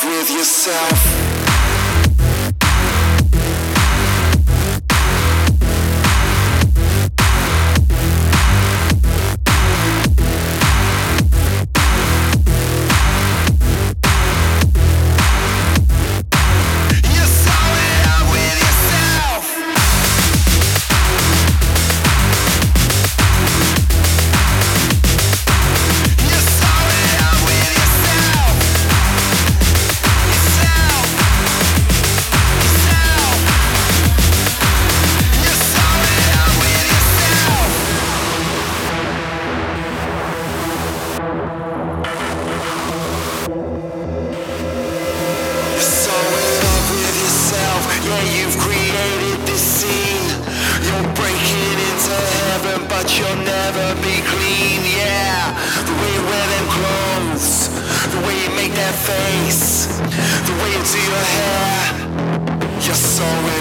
with yourself. You've created this scene. You're breaking into heaven, but you'll never be clean. Yeah, the way you wear them clothes, the way you make that face, the way you do your hair. You're so